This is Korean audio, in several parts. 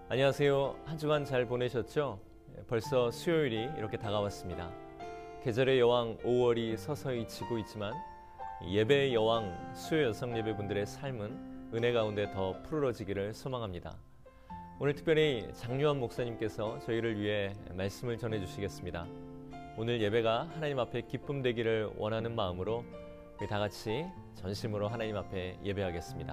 안녕하세요. 한 주간 잘 보내셨죠? 벌써 수요일이 이렇게 다가왔습니다. 계절의 여왕 5월이 서서히 지고 있지만 예배의 여왕 수요 여성 예배분들의 삶은 은혜 가운데 더 푸르러지기를 소망합니다. 오늘 특별히 장유한 목사님께서 저희를 위해 말씀을 전해주시겠습니다. 오늘 예배가 하나님 앞에 기쁨 되기를 원하는 마음으로 우리 다 같이 전심으로 하나님 앞에 예배하겠습니다.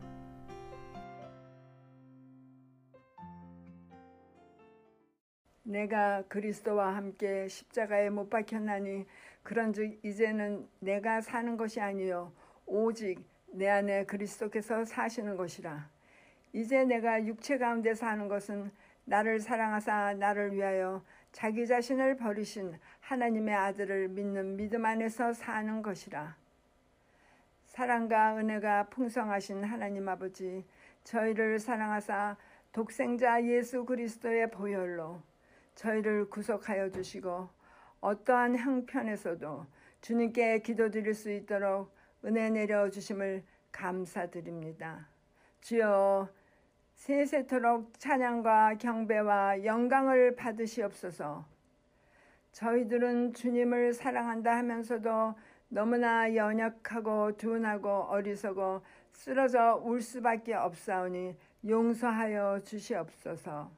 내가 그리스도와 함께 십자가에 못 박혔나니 그런즉 이제는 내가 사는 것이 아니요 오직 내 안에 그리스도께서 사시는 것이라. 이제 내가 육체 가운데 사는 것은 나를 사랑하사 나를 위하여 자기 자신을 버리신 하나님의 아들을 믿는 믿음 안에서 사는 것이라. 사랑과 은혜가 풍성하신 하나님 아버지, 저희를 사랑하사 독생자 예수 그리스도의 보혈로 저희를 구속하여 주시고 어떠한 형편에서도 주님께 기도드릴 수 있도록 은혜 내려주심을 감사드립니다. 주여, 세세토록 찬양과 경배와 영광을 받으시옵소서. 저희들은 주님을 사랑한다 하면서도 너무나 연약하고 둔하고 어리석어 쓰러져 울 수밖에 없사오니 용서하여 주시옵소서.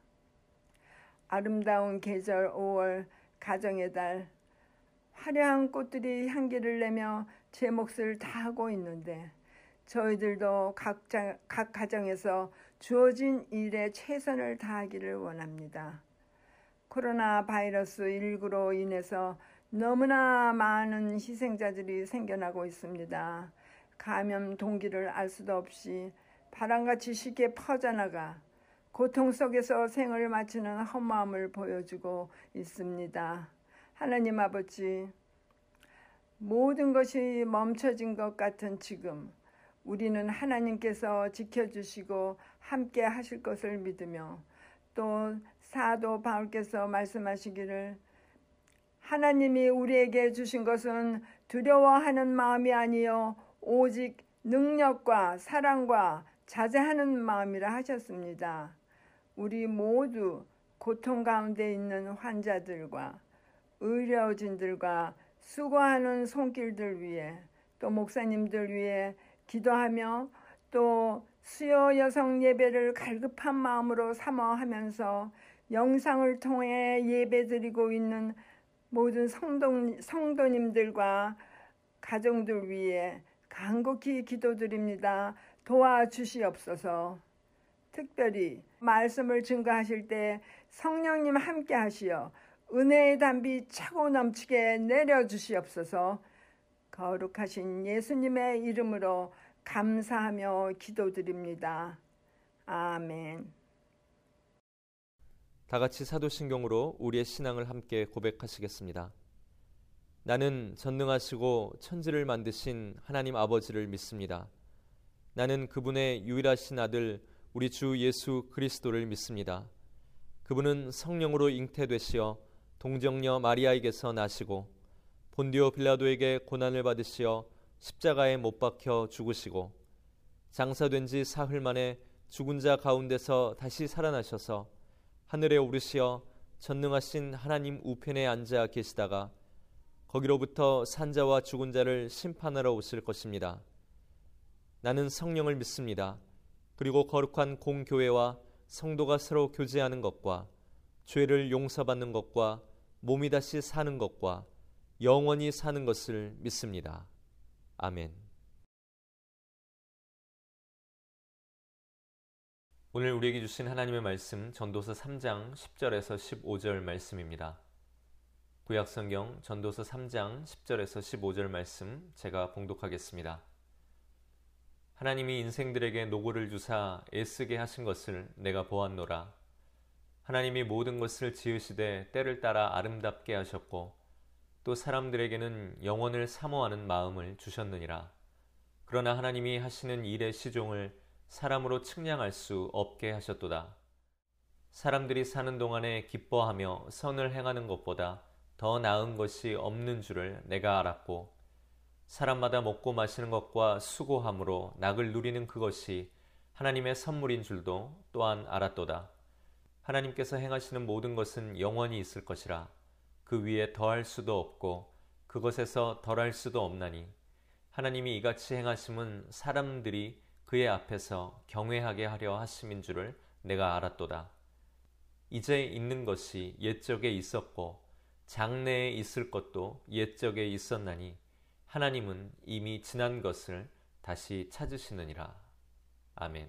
아름다운 계절 5월 가정의 달, 화려한 꽃들이 향기를 내며 제 몫을 다하고 있는데 저희들도 각 가정에서 주어진 일에 최선을 다하기를 원합니다. 코로나 바이러스 19로 인해서 너무나 많은 희생자들이 생겨나고 있습니다. 감염 동기를 알 수도 없이 바람같이 쉽게 퍼져나가 고통 속에서 생을 마치는 헛마음을 보여주고 있습니다. 하나님 아버지, 모든 것이 멈춰진 것 같은 지금 우리는 하나님께서 지켜주시고 함께 하실 것을 믿으며 또 사도 바울께서 말씀하시기를 하나님이 우리에게 주신 것은 두려워하는 마음이 아니요 오직 능력과 사랑과 자제하는 마음이라 하셨습니다. 우리 모두 고통 가운데 있는 환자들과 의료진들과 수고하는 손길들 위해 또 목사님들 위해 기도하며 또 수요 여성 예배를 갈급한 마음으로 사모하면서 영상을 통해 예배드리고 있는 모든 성도님들과 가정들 위해 간곡히 기도드립니다. 도와주시옵소서. 특별히 말씀을 증거하실 때 성령님 함께 하시어 은혜의 담비 차고 넘치게 내려주시옵소서. 거룩하신 예수님의 이름으로 감사하며 기도드립니다. 아멘. 다 같이 사도신경으로 우리의 신앙을 함께 고백하시겠습니다. 나는 전능하시고 천지를 만드신 하나님 아버지를 믿습니다. 나는 그분의 유일하신 아들 우리 주 예수 그리스도를 믿습니다. 그분은 성령으로 잉태되시어 동정녀 마리아에게서 나시고 본디오 빌라도에게 고난을 받으시어 십자가에 못 박혀 죽으시고 장사된 지 사흘 만에 죽은 자 가운데서 다시 살아나셔서 하늘에 오르시어 전능하신 하나님 우편에 앉아 계시다가 거기로부터 산자와 죽은 자를 심판하러 오실 것입니다. 나는 성령을 믿습니다. 그리고 거룩한 공교회와 성도가 서로 교제하는 것과 죄를 용서받는 것과 몸이 다시 사는 것과 영원히 사는 것을 믿습니다. 아멘. 오늘 우리에게 주신 하나님의 말씀 전도서 3장 10절에서 15절 말씀입니다. 구약성경 전도서 3장 10절에서 15절 말씀 제가 봉독하겠습니다. 하나님이 인생들에게 노고를 주사 애쓰게 하신 것을 내가 보았노라. 하나님이 모든 것을 지으시되 때를 따라 아름답게 하셨고 또 사람들에게는 영원을 사모하는 마음을 주셨느니라. 그러나 하나님이 하시는 일의 시종을 사람으로 측량할 수 없게 하셨도다. 사람들이 사는 동안에 기뻐하며 선을 행하는 것보다 더 나은 것이 없는 줄을 내가 알았고 사람마다 먹고 마시는 것과 수고함으로 낙을 누리는 그것이 하나님의 선물인 줄도 또한 알았도다. 하나님께서 행하시는 모든 것은 영원히 있을 것이라. 그 위에 더할 수도 없고 그것에서 덜할 수도 없나니 하나님이 이같이 행하심은 사람들이 그의 앞에서 경외하게 하려 하심인 줄을 내가 알았도다. 이제 있는 것이 옛적에 있었고 장래에 있을 것도 옛적에 있었나니 하나님은 이미 지난 것을 다시 찾으시느니라. 아멘.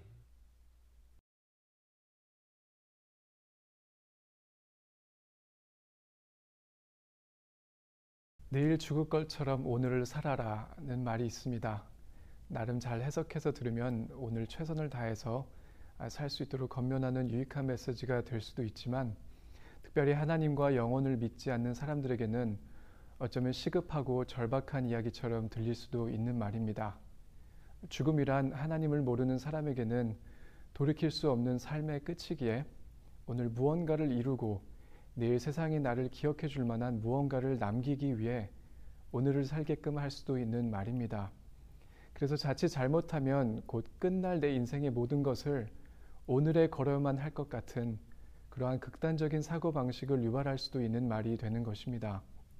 내일 죽을 것처럼 오늘을 살아라는 말이 있습니다. 나름 잘 해석해서 들으면 오늘 최선을 다해서 살 수 있도록 권면하는 유익한 메시지가 될 수도 있지만, 특별히 하나님과 영혼을 믿지 않는 사람들에게는 어쩌면 시급하고 절박한 이야기처럼 들릴 수도 있는 말입니다. 죽음이란 하나님을 모르는 사람에게는 돌이킬 수 없는 삶의 끝이기에 오늘 무언가를 이루고 내일 세상이 나를 기억해 줄 만한 무언가를 남기기 위해 오늘을 살게끔 할 수도 있는 말입니다. 그래서 자칫 잘못하면 곧 끝날 내 인생의 모든 것을 오늘에 걸어야만 할 것 같은 그러한 극단적인 사고방식을 유발할 수도 있는 말이 되는 것입니다.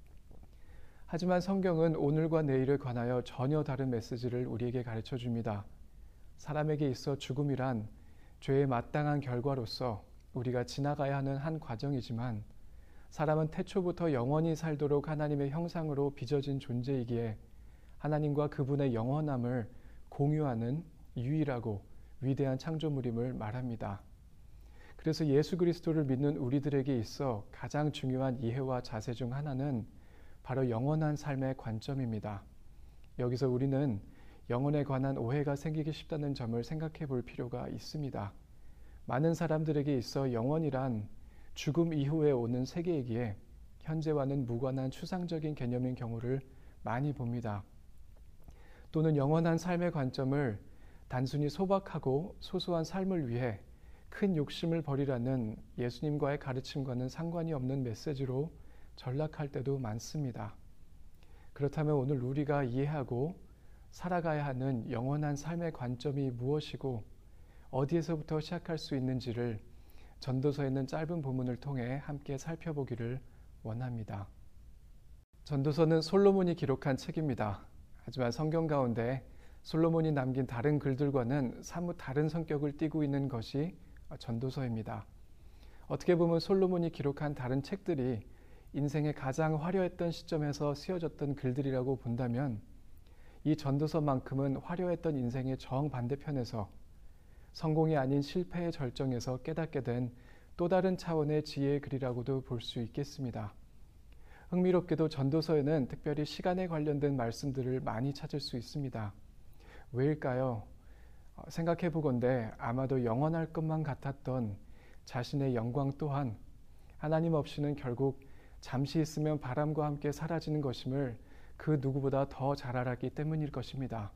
하지만 성경은 오늘과 내일에 관하여 전혀 다른 메시지를 우리에게 가르쳐 줍니다. 사람에게 있어 죽음이란 죄의 마땅한 결과로서 우리가 지나가야 하는 한 과정이지만, 사람은 태초부터 영원히 살도록 하나님의 형상으로 빚어진 존재이기에 하나님과 그분의 영원함을 공유하는 유일하고 위대한 창조물임을 말합니다. 그래서 예수 그리스도를 믿는 우리들에게 있어 가장 중요한 이해와 자세 중 하나는 바로 영원한 삶의 관점입니다. 여기서 우리는 영혼에 관한 오해가 생기기 쉽다는 점을 생각해 볼 필요가 있습니다. 많은 사람들에게 있어 영원이란 죽음 이후에 오는 세계이기에 현재와는 무관한 추상적인 개념인 경우를 많이 봅니다. 또는 영원한 삶의 관점을 단순히 소박하고 소소한 삶을 위해 큰 욕심을 버리라는 예수님과의 가르침과는 상관이 없는 메시지로 전락할 때도 많습니다. 그렇다면 오늘 우리가 이해하고 살아가야 하는 영원한 삶의 관점이 무엇이고 어디에서부터 시작할 수 있는지를 전도서에 있는 짧은 부문을 통해 함께 살펴보기를 원합니다. 전도서는 솔로몬이 기록한 책입니다. 하지만 성경 가운데 솔로몬이 남긴 다른 글들과는 사뭇 다른 성격을 띠고 있는 것이 전도서입니다. 어떻게 보면 솔로몬이 기록한 다른 책들이 인생의 가장 화려했던 시점에서 쓰여졌던 글들이라고 본다면, 이 전도서만큼은 화려했던 인생의 정반대편에서 성공이 아닌 실패의 절정에서 깨닫게 된 또 다른 차원의 지혜의 글이라고도 볼 수 있겠습니다. 흥미롭게도 전도서에는 특별히 시간에 관련된 말씀들을 많이 찾을 수 있습니다. 왜일까요? 생각해 보건대 아마도 영원할 것만 같았던 자신의 영광 또한 하나님 없이는 결국 잠시 있으면 바람과 함께 사라지는 것임을 그 누구보다 더 잘 알았기 때문일 것입니다.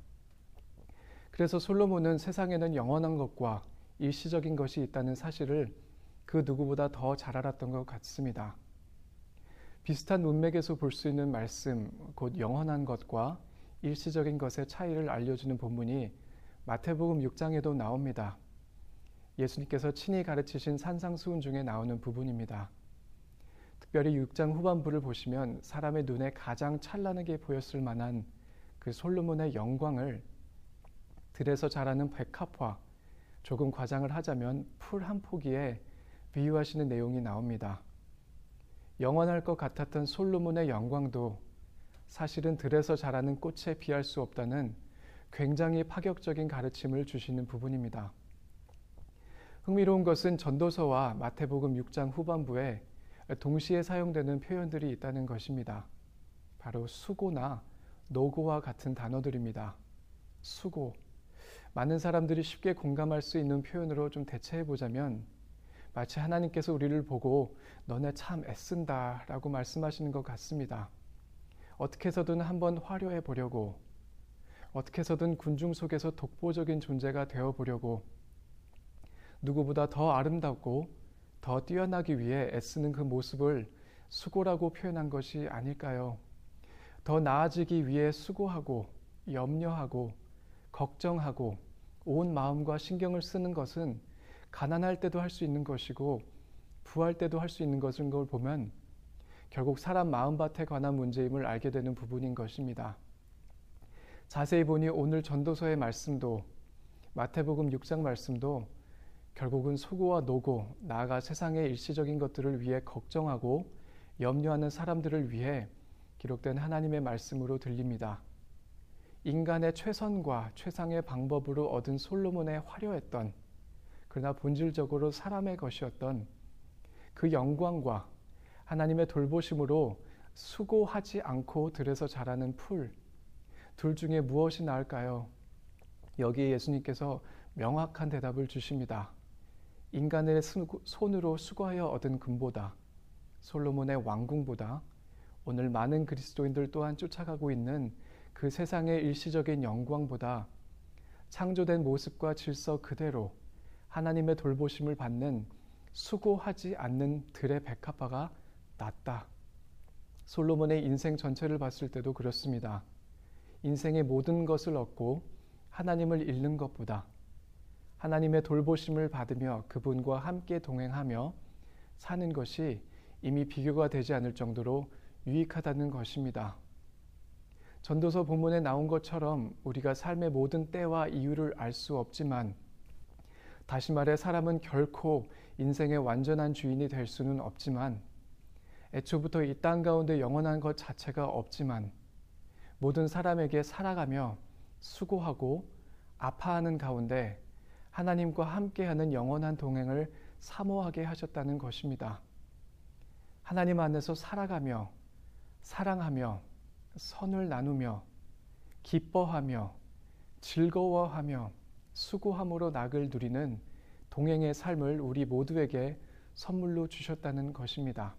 그래서 솔로몬은 세상에는 영원한 것과 일시적인 것이 있다는 사실을 그 누구보다 더 잘 알았던 것 같습니다. 비슷한 문맥에서 볼 수 있는 말씀, 곧 영원한 것과 일시적인 것의 차이를 알려주는 본문이 마태복음 6장에도 나옵니다. 예수님께서 친히 가르치신 산상수훈 중에 나오는 부분입니다. 특별히 6장 후반부를 보시면 사람의 눈에 가장 찬란하게 보였을 만한 그 솔로몬의 영광을 들에서 자라는 백합화, 조금 과장을 하자면 풀 한 포기에 비유하시는 내용이 나옵니다. 영원할 것 같았던 솔로몬의 영광도 사실은 들에서 자라는 꽃에 비할 수 없다는 굉장히 파격적인 가르침을 주시는 부분입니다. 흥미로운 것은 전도서와 마태복음 6장 후반부에 동시에 사용되는 표현들이 있다는 것입니다. 바로 수고나 노고와 같은 단어들입니다. 수고. 많은 사람들이 쉽게 공감할 수 있는 표현으로 좀 대체해보자면, 마치 하나님께서 우리를 보고 너네 참 애쓴다 라고 말씀하시는 것 같습니다. 어떻게 해서든 한번 화려해 보려고, 어떻게 해서든 군중 속에서 독보적인 존재가 되어 보려고, 누구보다 더 아름답고 더 뛰어나기 위해 애쓰는 그 모습을 수고라고 표현한 것이 아닐까요? 더 나아지기 위해 수고하고 염려하고 걱정하고 온 마음과 신경을 쓰는 것은 가난할 때도 할 수 있는 것이고 부할 때도 할 수 있는 것인 걸 보면 결국 사람 마음밭에 관한 문제임을 알게 되는 부분인 것입니다. 자세히 보니 오늘 전도서의 말씀도 마태복음 6장 말씀도 결국은 수고와 노고, 나아가 세상의 일시적인 것들을 위해 걱정하고 염려하는 사람들을 위해 기록된 하나님의 말씀으로 들립니다. 인간의 최선과 최상의 방법으로 얻은 솔로몬의 화려했던, 그러나 본질적으로 사람의 것이었던 그 영광과 하나님의 돌보심으로 수고하지 않고 들에서 자라는 풀, 둘 중에 무엇이 나을까요? 여기에 예수님께서 명확한 대답을 주십니다. 인간의 손으로 수고하여 얻은 금보다, 솔로몬의 왕궁보다, 오늘 많은 그리스도인들 또한 쫓아가고 있는 그 세상의 일시적인 영광보다 창조된 모습과 질서 그대로 하나님의 돌보심을 받는 수고하지 않는 들의 백합화가 낫다. 솔로몬의 인생 전체를 봤을 때도 그렇습니다. 인생의 모든 것을 얻고 하나님을 잃는 것보다 하나님의 돌보심을 받으며 그분과 함께 동행하며 사는 것이 이미 비교가 되지 않을 정도로 유익하다는 것입니다. 전도서 본문에 나온 것처럼 우리가 삶의 모든 때와 이유를 알 수 없지만, 다시 말해 사람은 결코 인생의 완전한 주인이 될 수는 없지만, 애초부터 이 땅 가운데 영원한 것 자체가 없지만, 모든 사람에게 살아가며 수고하고 아파하는 가운데 하나님과 함께하는 영원한 동행을 사모하게 하셨다는 것입니다. 하나님 안에서 살아가며 사랑하며 선을 나누며 기뻐하며 즐거워하며 수고함으로 낙을 누리는 동행의 삶을 우리 모두에게 선물로 주셨다는 것입니다.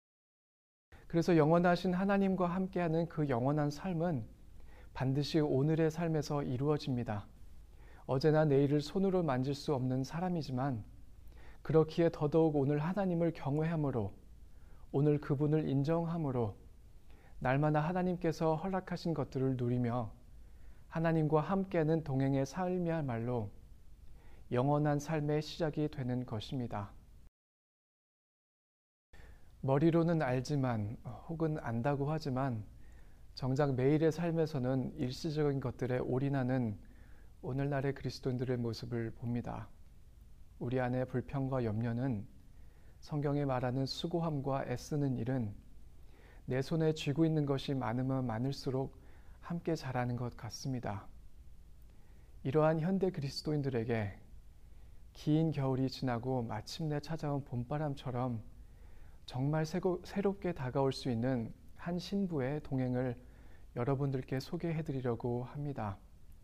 그래서 영원하신 하나님과 함께하는 그 영원한 삶은 반드시 오늘의 삶에서 이루어집니다. 어제나 내일을 손으로 만질 수 없는 사람이지만 그렇기에 더더욱 오늘 하나님을 경외함으로, 오늘 그분을 인정함으로 날마다 하나님께서 허락하신 것들을 누리며 하나님과 함께하는 동행의 삶이야말로 영원한 삶의 시작이 되는 것입니다. 머리로는 알지만 혹은 안다고 하지만 정작 매일의 삶에서는 일시적인 것들에 올인하는 오늘날의 그리스도인들의 모습을 봅니다. 우리 안의 불평과 염려는, 성경에 말하는 수고함과 애쓰는 일은 내 손에 쥐고 있는 것이 많으면 많을수록 함께 자라는 것 같습니다. 이러한 현대 그리스도인들에게 긴 겨울이 지나고 마침내 찾아온 봄바람처럼 정말 새롭게 다가올 수 있는 한 신부의 동행을 여러분들께 소개해드리려고 합니다.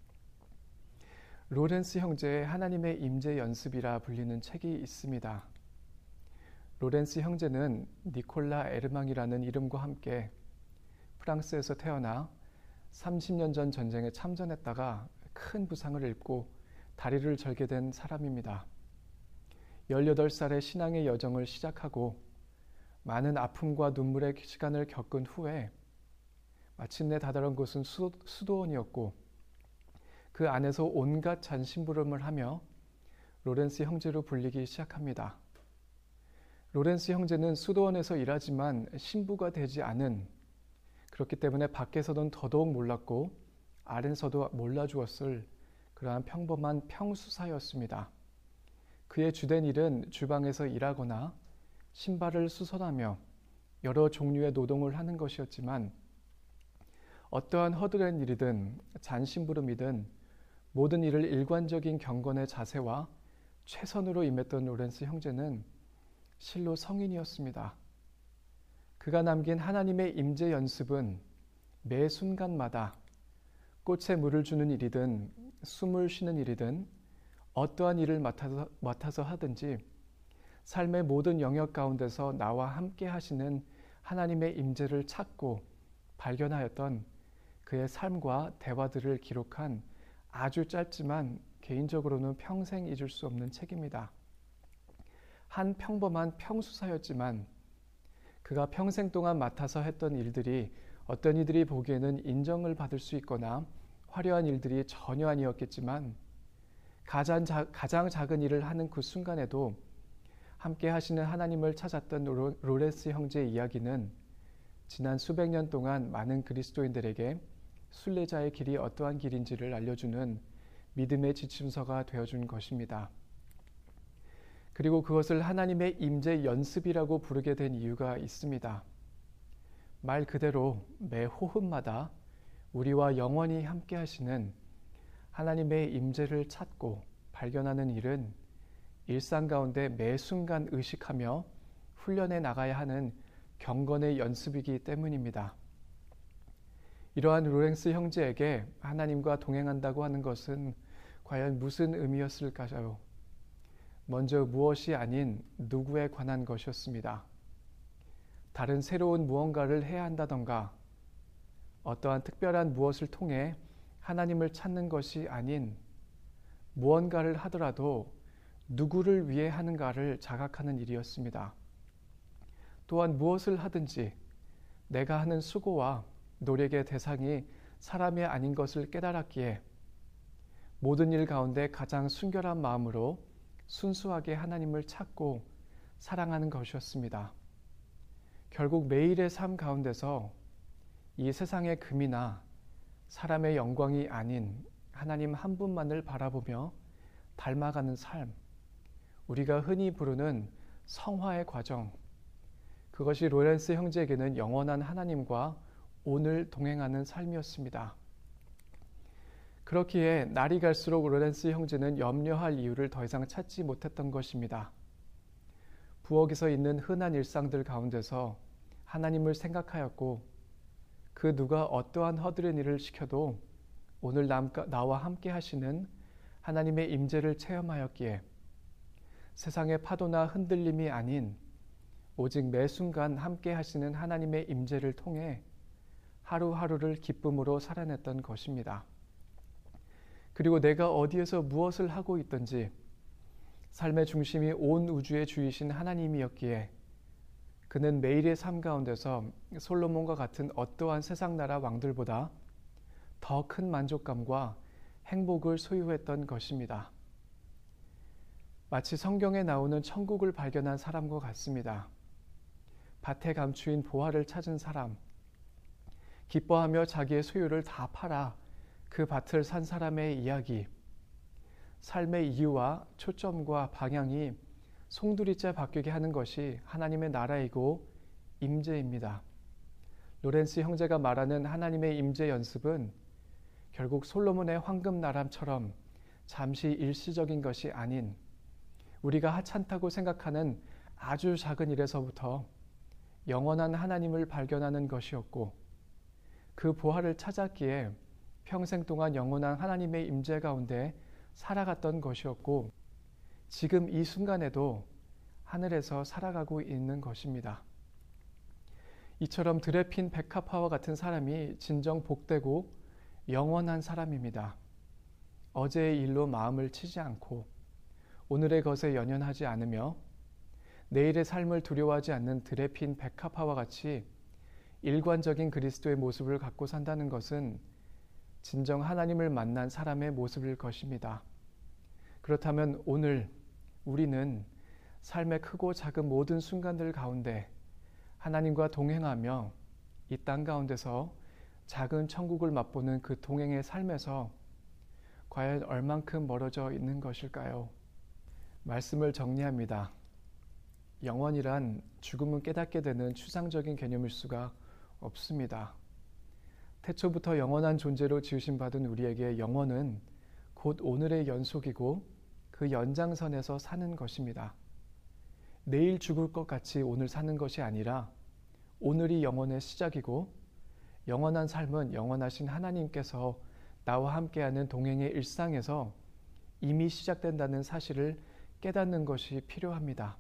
로렌스 형제의 하나님의 임재 연습이라 불리는 책이 있습니다. 로렌스 형제는 니콜라 에르망이라는 이름과 함께 프랑스에서 태어나 30년 전 전쟁에 참전했다가 큰 부상을 입고 다리를 절게 된 사람입니다. 18살에 신앙의 여정을 시작하고 많은 아픔과 눈물의 시간을 겪은 후에 마침내 다다른 곳은 수도원이었고, 그 안에서 온갖 잔심부름을 하며 로렌스 형제로 불리기 시작합니다. 로렌스 형제는 수도원에서 일하지만 신부가 되지 않은, 그렇기 때문에 밖에서는 더더욱 몰랐고 안에서도 몰라주었을 그러한 평범한 평수사였습니다. 그의 주된 일은 주방에서 일하거나 신발을 수선하며 여러 종류의 노동을 하는 것이었지만, 어떠한 허드렛 일이든 잔심부름이든 모든 일을 일관적인 경건의 자세와 최선으로 임했던 로렌스 형제는 실로 성인이었습니다. 그가 남긴 하나님의 임재 연습은 매 순간마다 꽃에 물을 주는 일이든 숨을 쉬는 일이든 어떠한 일을 맡아서 하든지 삶의 모든 영역 가운데서 나와 함께 하시는 하나님의 임재를 찾고 발견하였던 그의 삶과 대화들을 기록한 아주 짧지만 개인적으로는 평생 잊을 수 없는 책입니다. 한 평범한 평수사였지만 그가 평생 동안 맡아서 했던 일들이 어떤 이들이 보기에는 인정을 받을 수 있거나 화려한 일들이 전혀 아니었겠지만 가장 작은 일을 하는 그 순간에도 함께 하시는 하나님을 찾았던 로렌스 형제의 이야기는 지난 수백 년 동안 많은 그리스도인들에게 순례자의 길이 어떠한 길인지를 알려주는 믿음의 지침서가 되어준 것입니다. 그리고 그것을 하나님의 임재 연습이라고 부르게 된 이유가 있습니다. 말 그대로 매 호흡마다 우리와 영원히 함께 하시는 하나님의 임재를 찾고 발견하는 일은 일상 가운데 매 순간 의식하며 훈련해 나가야 하는 경건의 연습이기 때문입니다. 이러한 로렌스 형제에게 하나님과 동행한다고 하는 것은 과연 무슨 의미였을까요? 먼저 무엇이 아닌 누구에 관한 것이었습니다. 다른 새로운 무언가를 해야 한다던가 어떠한 특별한 무엇을 통해 하나님을 찾는 것이 아닌 무언가를 하더라도 누구를 위해 하는가를 자각하는 일이었습니다. 또한 무엇을 하든지 내가 하는 수고와 노력의 대상이 사람이 아닌 것을 깨달았기에 모든 일 가운데 가장 순결한 마음으로 순수하게 하나님을 찾고 사랑하는 것이었습니다. 결국 매일의 삶 가운데서 이 세상의 금이나 사람의 영광이 아닌 하나님 한 분만을 바라보며 닮아가는 삶, 우리가 흔히 부르는 성화의 과정, 그것이 로렌스 형제에게는 영원한 하나님과 오늘 동행하는 삶이었습니다. 그렇기에 날이 갈수록 로렌스 형제는 염려할 이유를 더 이상 찾지 못했던 것입니다. 부엌에서 있는 흔한 일상들 가운데서 하나님을 생각하였고 그 누가 어떠한 허드렛 일을 시켜도 오늘 나와 함께 하시는 하나님의 임재를 체험하였기에 세상의 파도나 흔들림이 아닌 오직 매 순간 함께 하시는 하나님의 임재를 통해 하루하루를 기쁨으로 살아냈던 것입니다. 그리고 내가 어디에서 무엇을 하고 있든지 삶의 중심이 온 우주의 주이신 하나님이었기에 그는 매일의 삶 가운데서 솔로몬과 같은 어떠한 세상 나라 왕들보다 더 큰 만족감과 행복을 소유했던 것입니다. 마치 성경에 나오는 천국을 발견한 사람과 같습니다. 밭에 감추인 보화를 찾은 사람, 기뻐하며 자기의 소유를 다 팔아 그 밭을 산 사람의 이야기, 삶의 이유와 초점과 방향이 송두리째 바뀌게 하는 것이 하나님의 나라이고 임재입니다. 로렌스 형제가 말하는 하나님의 임재 연습은 결국 솔로몬의 황금 나람처럼 잠시 일시적인 것이 아닌 우리가 하찮다고 생각하는 아주 작은 일에서부터 영원한 하나님을 발견하는 것이었고 그 보화를 찾았기에 평생 동안 영원한 하나님의 임재 가운데 살아갔던 것이었고 지금 이 순간에도 하늘에서 살아가고 있는 것입니다. 이처럼 들에 핀 백합화와 같은 사람이 진정 복되고 영원한 사람입니다. 어제의 일로 마음을 치지 않고 오늘의 것에 연연하지 않으며 내일의 삶을 두려워하지 않는 들에 핀 백합화와 같이 일관적인 그리스도의 모습을 갖고 산다는 것은 진정 하나님을 만난 사람의 모습일 것입니다. 그렇다면 오늘 우리는 삶의 크고 작은 모든 순간들 가운데 하나님과 동행하며 이 땅 가운데서 작은 천국을 맛보는 그 동행의 삶에서 과연 얼만큼 멀어져 있는 것일까요? 말씀을 정리합니다. 영원이란 죽음은 깨닫게 되는 추상적인 개념일 수가 없습니다. 태초부터 영원한 존재로 지으심 받은 우리에게 영원은 곧 오늘의 연속이고 그 연장선에서 사는 것입니다. 내일 죽을 것 같이 오늘 사는 것이 아니라 오늘이 영원의 시작이고 영원한 삶은 영원하신 하나님께서 나와 함께하는 동행의 일상에서 이미 시작된다는 사실을 깨닫는 것이 필요합니다.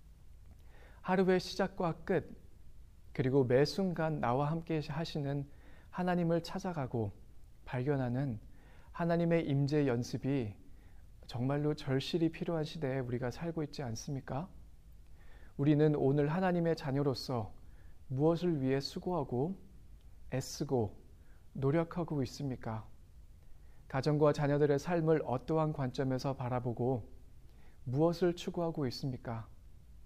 하루의 시작과 끝, 그리고 매 순간 나와 함께 하시는 하나님을 찾아가고 발견하는 하나님의 임재 연습이 정말로 절실히 필요한 시대에 우리가 살고 있지 않습니까? 우리는 오늘 하나님의 자녀로서 무엇을 위해 수고하고 애쓰고 노력하고 있습니까? 가정과 자녀들의 삶을 어떠한 관점에서 바라보고 무엇을 추구하고 있습니까?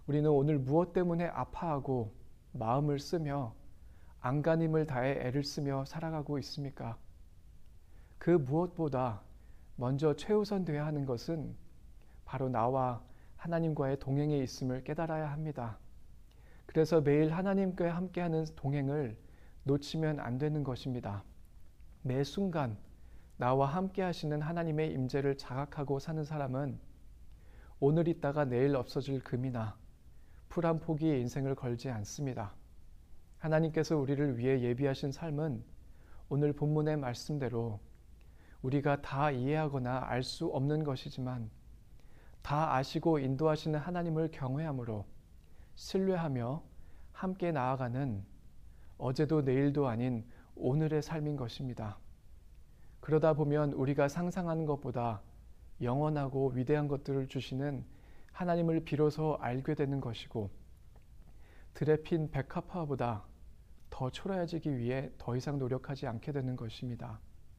우리는 오늘 무엇 때문에 아파하고 마음을 쓰며 안간힘을 다해 애를 쓰며 살아가고 있습니까? 그 무엇보다 먼저 최우선되어야 하는 것은 바로 나와 하나님과의 동행에 있음을 깨달아야 합니다. 그래서 매일 하나님과 함께하는 동행을 놓치면 안 되는 것입니다. 매 순간 나와 함께 하시는 하나님의 임재를 자각하고 사는 사람은 오늘 있다가 내일 없어질 금이나 풀 한 포기의 인생을 걸지 않습니다. 하나님께서 우리를 위해 예비하신 삶은 오늘 본문의 말씀대로 우리가 다 이해하거나 알 수 없는 것이지만 다 아시고 인도하시는 하나님을 경외함으로 신뢰하며 함께 나아가는 어제도 내일도 아닌 오늘의 삶인 것입니다. 그러다 보면 우리가 상상하는 것보다 영원하고 위대한 것들을 주시는 하나님을 비로소 알게 되는 것이고 들에 핀 백합화보다 더 초라해지기 위해 더 이상 노력하지 않게 되는 것입니다.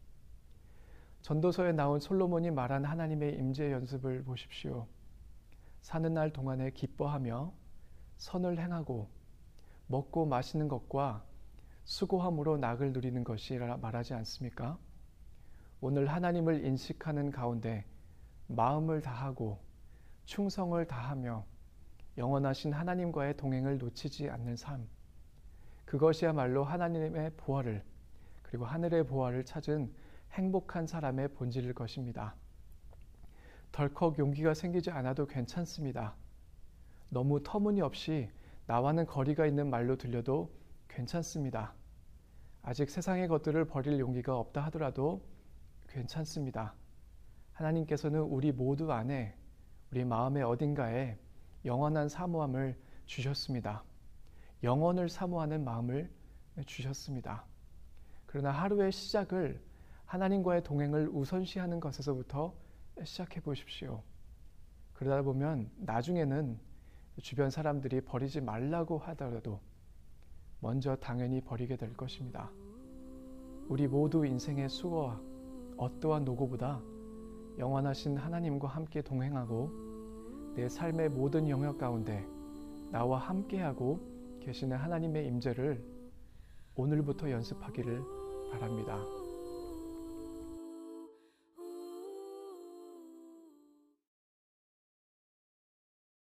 전도서에 나온 솔로몬이 말한 하나님의 임재 연습을 보십시오. 사는 날 동안에 기뻐하며 선을 행하고 먹고 마시는 것과 수고함으로 낙을 누리는 것이라 말하지 않습니까? 오늘 하나님을 인식하는 가운데 마음을 다하고 충성을 다하며 영원하신 하나님과의 동행을 놓치지 않는 삶, 그것이야말로 하나님의 보화를 그리고 하늘의 보화를 찾은 행복한 사람의 본질일 것입니다. 덜컥 용기가 생기지 않아도 괜찮습니다. 너무 터무니없이 나와는 거리가 있는 말로 들려도 괜찮습니다. 아직 세상의 것들을 버릴 용기가 없다 하더라도 괜찮습니다. 하나님께서는 우리 모두 안에 우리 마음의 어딘가에 영원한 사모함을 주셨습니다. 영원을 사모하는 마음을 주셨습니다. 그러나 하루의 시작을 하나님과의 동행을 우선시하는 것에서부터 시작해 보십시오. 그러다 보면 나중에는 주변 사람들이 버리지 말라고 하더라도 먼저 당연히 버리게 될 것입니다. 우리 모두 인생의 수고와 어떠한 노고보다 영원하신 하나님과 함께 동행하고 내 삶의 모든 영역 가운데 나와 함께하고 계시는 하나님의 임재를 오늘부터 연습하기를 바랍니다.